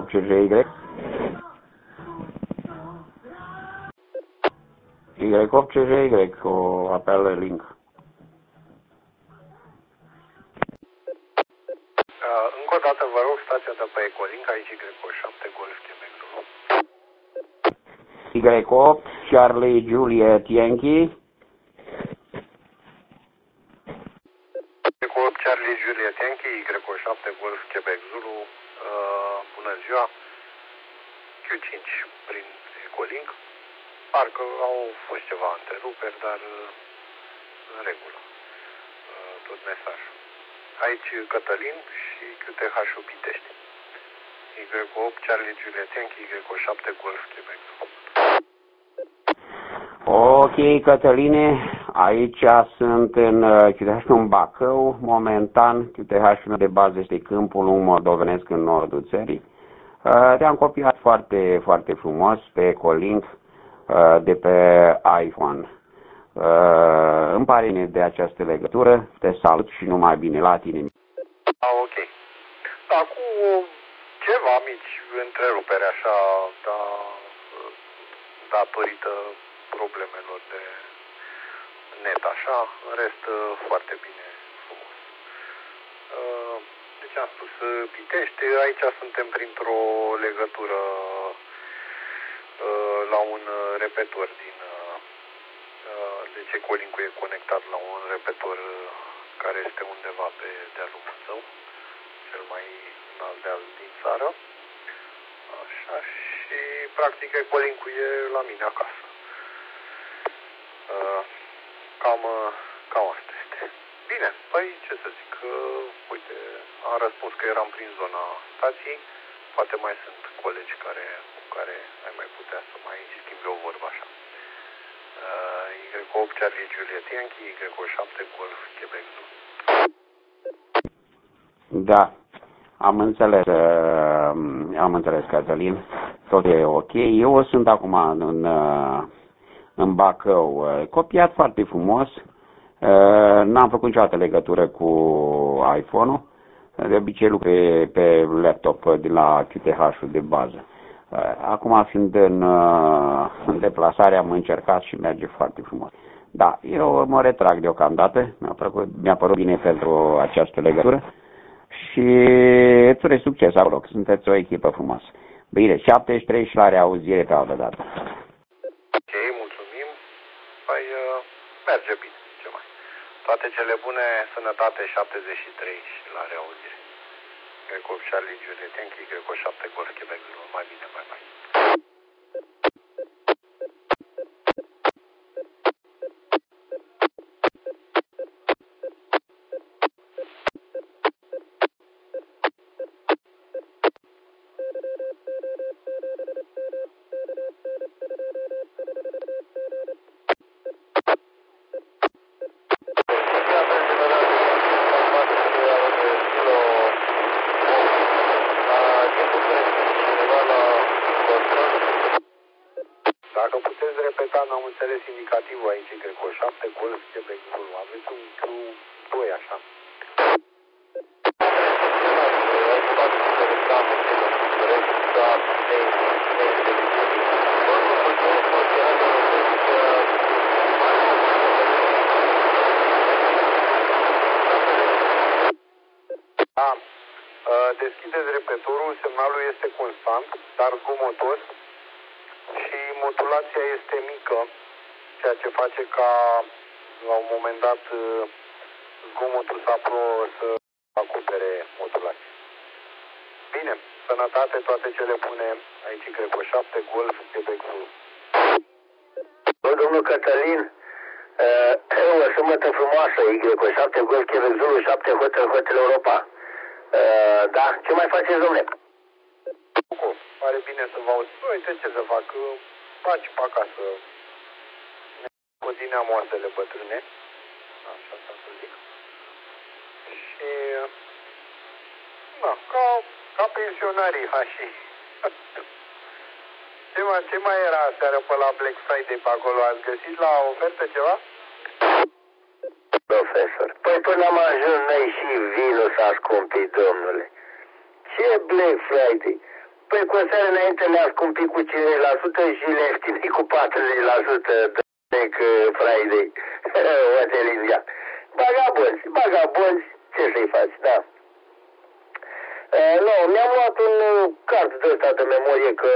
CJY. Y8 CJY cu apel link. Încă o dată vă rog, stația de pe Ecolink, aici Y7 Golf Quebec Zulu. Y8 Charlie Juliet Yankee. Y8 Charlie Juliet Yankee, Y7 Golf Quebec Zulu. Bună ziua. Q5 prin Ecolink. Parcă au fost ceva întreruperi, dar în regulă. Tot mesajul. Aici Cătălin și QTH-ul Pitești. Y8 Charlie Juliet Yankee, Y7 Golf Quebec. Ok, Cătăline, aici sunt în QTH-ul în Bacău, momentan QTH-ul de bază este Câmpul Lung Moldovenesc în nordul țării. Te-am copiat foarte, foarte frumos pe Ecolink de pe iPhone. Îmi pare bine de această legătură, te salut și numai bine la tine. Ok. Acum ceva mici întrerupere așa, datorită problemelor de net așa, în rest foarte bine, frumos. Deci am spus Pitești, aici suntem printr-o legătură la un repetor din deci Ecolink-ul e conectat la un repetor care este undeva pe dealul Mățău, cel mai înalt deal din țară. Așa, și practic Ecolink-ul e la mine acasă. Cam asta este. Bine, păi ce să zic, uite, am răspuns că eram prin zona stației, poate mai sunt colegi cu care ai mai putea să mai schimbi o vorbă așa. Y8 Charlie Juliet Yankee, Y7 Golf Quebec Zulu. Da, am înțeles, Cătălin, tot e ok. Eu sunt acum în Bacău, copiat foarte frumos, n-am făcut niciodată legătură cu iPhone-ul, de obicei lucrez pe laptop de la QTH-ul de bază. Acum fiind în deplasare am încercat și merge foarte frumos. Da, eu mă retrag deocamdată, mi-a părut bine pentru această legătură și îți urez succes acolo, că sunteți o echipă frumoasă. Bine, 73 și la reauzire pe altă dată. Ok, mulțumim. Păi merge bine, ce mai. Toate cele bune, sănătate 73 și la reauzire. Y8 Charlie Juliet Yankee, Y7 Golf Quebec Zulu. Mai bine, mai. Dacă puteți repeta, n-am înțeles indicativul aici, Y7 Golf Quebec Zulu. Aveți un Q2 așa. Da. Deschideți repetorul, semnalul este constant, dar zgomotos. Și modulația este mică, ceea ce face ca la un moment dat zgomotul să acopere modulația. Bine, sănătate, toate cele bune, aici Y7 Golf Quebec Zulu. Domnul Cătălin, o sâmbătă frumoasă, Y7 Golf Quebec Zulu, 7 Hotel Europa. Da, ce mai faceți, domnule? Pare bine să vă auzi. Uite ce să fac, faci pe acasă. Codinea moasele bătrâne. Așa să zic. Și, ca pensionarii hașii. Ce mai era aseară pe la Black Friday pe acolo? Ați găsit la ofertă ceva? Profesor, păi până am ajuns noi și vinul s-a scumpit, domnule. Ce Black Friday? Păi cu o seară înainte le-a scumpit cu 50% și le ieftinit cu 40% de Black Friday. Otelizia. Bagabonzi, ce să-i faci, da. Nu, mi-am luat un card de ăsta de memorie că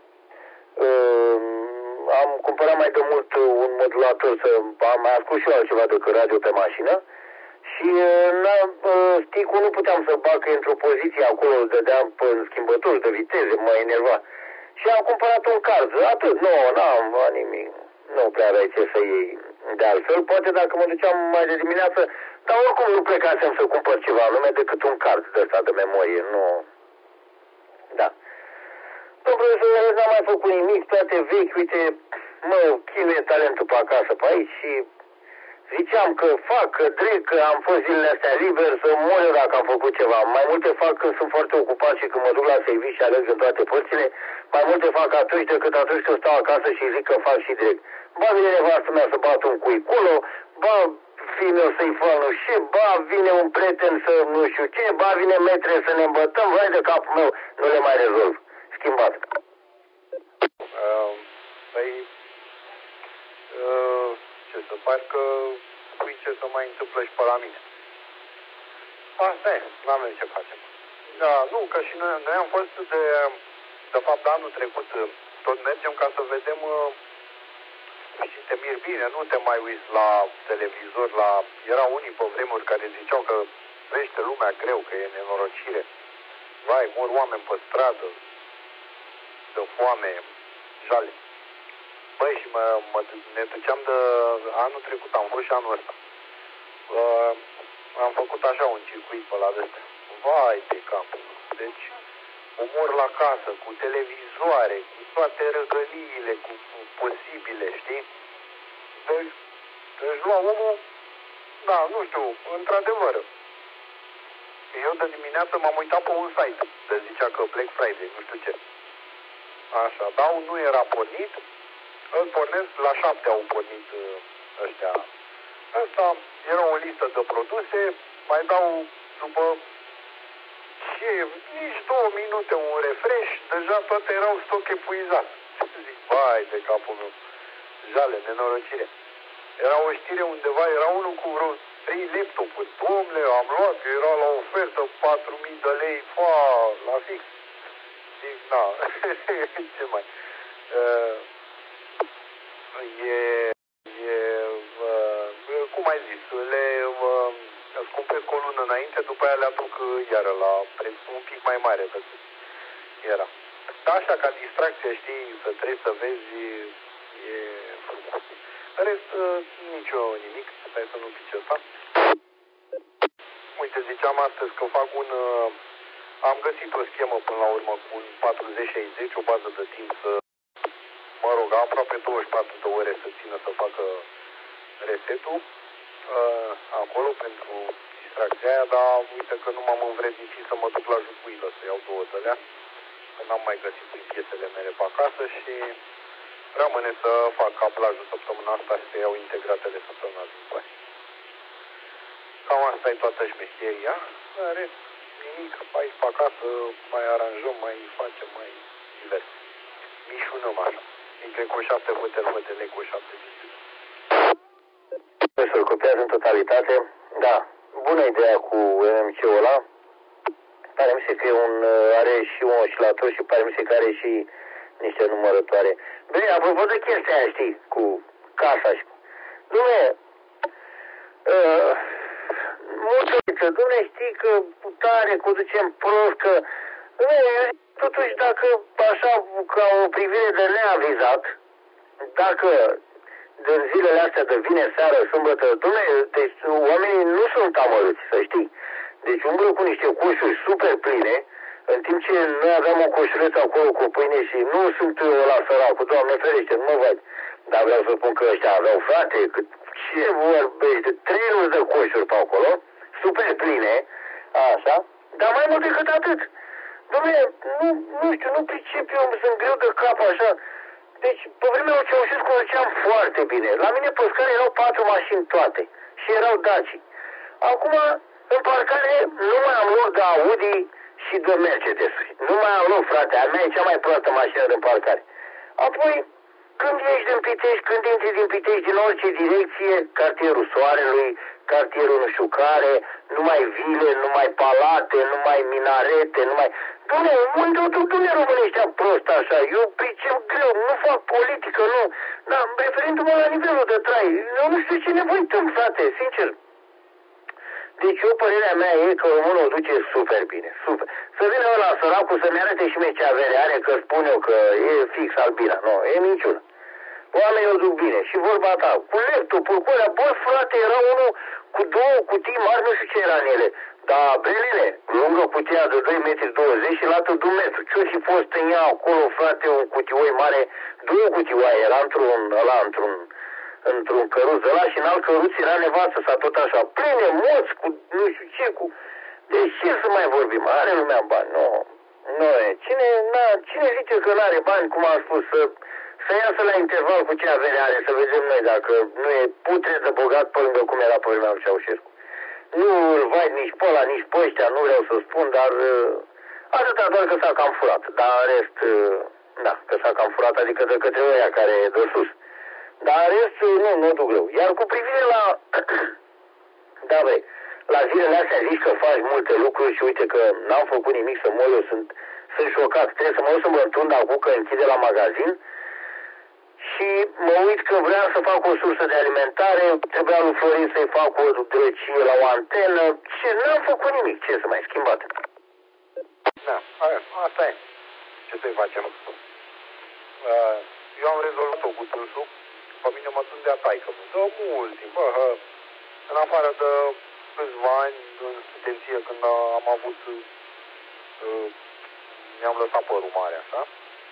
am cumpărat mai de mult un modulator, am mai ascult și eu altceva decât radio pe mașină și sticul nu puteam să bag într-o poziție acolo, îl dădeam pe schimbător de viteze, mă enerva. Și am cumpărat un card, atât, n-am nimic, nu prea aveai ce să iei de altfel, poate dacă mă duceam mai de dimineață, dar oricum nu plecasem să cumpăr ceva anume decât un card de ăsta de memorie, nu, da. Domnul profesor, n-am mai făcut nimic, toate vechi, uite, mă chinuie talentul pe acasă, pe aici și ziceam că fac, că trec, că am fost zilele astea liber, să mor eu dacă am făcut ceva. Mai multe fac când sunt foarte ocupat și când mă duc la serviciu și alerg în toate părțile, mai multe fac atunci decât atunci când stau acasă și zic că fac și direct. Ba vine nevastă mea să bat un cui colo, ba fiul meu să-i fac nu știu, ba vine un prieten să nu știu ce, ba vine metre să ne îmbătăm, vai de capul meu, nu le mai rezolv. Schimbat. Ce să faci că pui ce să mai întâmplă și pe la mine. Asta e, n-avem ce facem. Da, nu, că și noi am fost de fapt anul trecut, tot mergem ca să vedem și te miri bine, nu te mai uiți la televizor, erau unii pe vremuri care ziceau că crește lumea greu, că e nenorocire. Vai, mor oameni pe stradă, de foame, jale. Băi, și ne duceam de anul trecut, am fost și anul ăsta. Am făcut așa un circuit pe la de-astea. Vai de capul. Deci, omor la casă, cu televizoare, cu toate răgăliile, cu posibile, știi? Deci lua omul, da, nu știu, într-adevăr. Eu de dimineață m-am uitat pe un site, de zicea că Black Friday, nu știu ce. Așa, dar nu era pornit. Îl pornesc, la 7 au pornit ăștia. Asta era o listă de produse, mai dau după și nici 2 minute un refresh, deja toate erau stoc epuizat. Zic, vai de capul meu, jale, nenorocire. Era o știre undeva, era unul cu vreo 3 laptopuri. Dom'le, am luat, era la ofertă 4.000 de lei, la fix. Zic, na, ce mai... cum ai zis, îți cumpesc o lună înainte, după aia le aduc iară la preț un pic mai mare decât era. Dar așa, ca distracție, știi, să trebuie să vezi, e frumos. În rest, nici eu nimic, stai să nu pice ăsta. Uite, ziceam astăzi că fac am găsit o schemă până la urmă cu un 40-60, o bază de timp să, mă rog, aproape 24 de ore să țină să facă resetul acolo pentru distracția aia, dar uite că nu m-am învrednicit să mă duc la Jucuilă să iau 2 de alea, că n-am mai găsit prin piesele mele pe acasă și rămâne să fac cablajul săptămâna asta și să iau integratele săptămâna viitoare. Cam asta e toată șmecheria. În rest, nimic, aici pe acasă mai aranjăm, mai facem, mai divers. Mișunăm așa. Între cu 7 hotele cu 7 vizite. Să-l copiază în totalitate. Da, bună ideea cu MMC-ul ăla. Pare mi se că are și un oscilator și pare mi se că are și niște numărătoare. Bine, apropo de chestia aia, știi, cu casa și... Dumne, multă viță, dumne, știi că tare, că o ducem prost, că... Totuși, dacă așa, ca o privire de neavizat, dacă din zilele astea de vineri seară, sâmbătă, deci oamenii nu sunt amărâți, să știi. Deci umblă cu niște coșuri super pline, în timp ce noi aveam o coșuleță acolo cu pâine și nu sunt eu ăla săracul, Doamne ferește, nu mă văd. Dar vreau să spun că ăștia aveau, frate, ce vorbești, de trenuri de coșuri pe acolo, super pline, așa, dar mai mult decât atât. Dom'le, nu știu, nu pricep eu, sunt greu de cap așa. Deci, pe vremea lui Ceaușescu mergeam foarte bine. La mine pe scară erau 4 mașini toate și erau Daci. Acum, în parcare, nu mai am loc de Audi și de Mercedes-uri. Nu mai am loc, frate, a mea e cea mai proastă mașină din parcare. Apoi, când ieși din Pitești, când intri din Pitești din orice direcție, cartierul Soarelui, cartierul nu știu care, numai vile, numai palate, numai minarete, numai... Doamne, unde o duc dumne românii ăștia prost așa? Eu pricep greu, nu fac politică, nu. Dar referindu-mă la nivelul de trai, eu nu știu ce nevoie tem, frate, sincer. Deci eu, părerea mea e că românul o duce super bine, super. Să vină ăla săracul să-mi arate și mie ce avere are, că spun eu că e fix albina. Nu, e minciună. Oamenii o duc bine. Și vorba ta, cu laptopul, cu alea, bă, frate, era unul cu 2 cutii mari, nu știu ce era în ele. Dar, beline, lungă cutia de 2,20 m și lată de 1 metru. Ce-o fi fost în ea acolo, frate, un cutioi mare, 2 cutioaie, era într-un căruț ăla și în alt căruț era nevastă sa tot așa, pline, moți, cu nu știu ce, cu... Deci ce să mai vorbim? Are lumea bani, nu e. Cine zice că nu are bani, cum am spus, să iasă la interval cu ce avere are, să vedem noi dacă nu e putre de bogat pe lângă cum era pe vremea lui Ceaușescu. Nu îl vai nici pe ăla, nici pe ăștia, nu vreau să spun, dar atâta doar că s-a cam furat. Dar în rest, da, că s-a cam furat, adică de către ăia care e de sus. Dar în rest, nu duc rău. Iar cu privire la... da, băi, la zilele astea zici că faci multe lucruri și uite că n-am făcut nimic să mor, eu sunt șocat. Trebuie să mă uit să mă întund acum că închide la magazin și mă uit că vreau să fac o sursă de alimentare, trebuia lui Florin să-i fac o drăcie la o antenă și n-am făcut nimic. Ce să mai schimbat? Da, asta e. Ce să-i facem? Eu am rezolvat-o cu trânsul. Pe mine mă tândea taică-mă. De mult timp, în afară de câțiva ani în studenție, când am avut, mi-am lăsat părul mare, așa.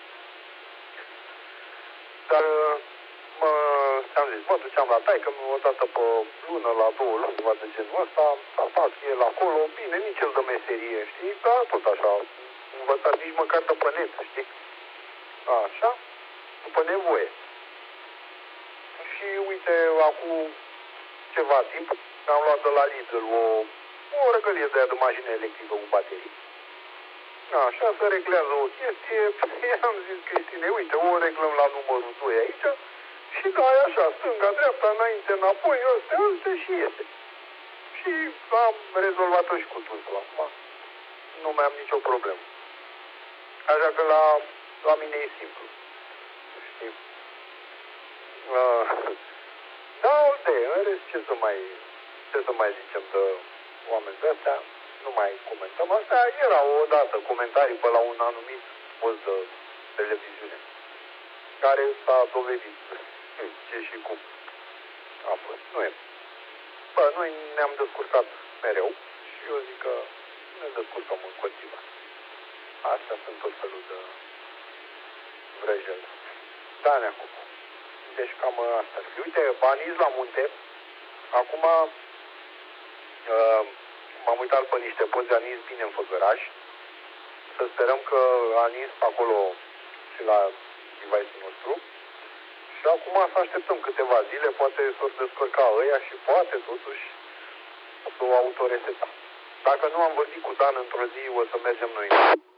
Dar, ți-am zis, mă duceam la taică-mă o dată pe lună, la 2 luni, ceva de genul ăsta, s-a stat el acolo, bine, nici el de meserie, știi, dar tot așa, învățat nici măcar de pe net, știi? Așa, după nevoie. Și uite, acum ceva timp am luat de la Lidl o răgălie de aia de mașină electrică cu baterii. Așa, se reglează o chestie, i-am zis Cristine, uite, o reglăm la numărul 2 aici și dai așa, stânga, dreapta, înainte, înapoi, astea și iese. Și am rezolvat-o și cu tunsul acum. Nu mai am nicio problemă. Așa că la mine e simplu. Știi? Da, uite, în rest, ce să mai zicem de oameni de astea, nu mai comentăm. Asta era odată comentarii pe la un anumit post de televiziune, care s-a dovedit ce și cum a fost. Nu e. Bă, noi ne-am descurcat mereu și eu zic că ne descurcăm în continuare. Astea sunt tot felul de vrăjeli. Da, neacum. Deci cam asta. Uite, anis la munte. Acum m-am uitat pe niște poze anis bine în Făgăraș. Să sperăm că anis acolo și la device-ul nostru. Și acum să așteptăm câteva zile, poate s-o descărca ăia și poate totuși să o autoreseta. Dacă nu am vorbit cu Dan într-o zi, o să mergem noi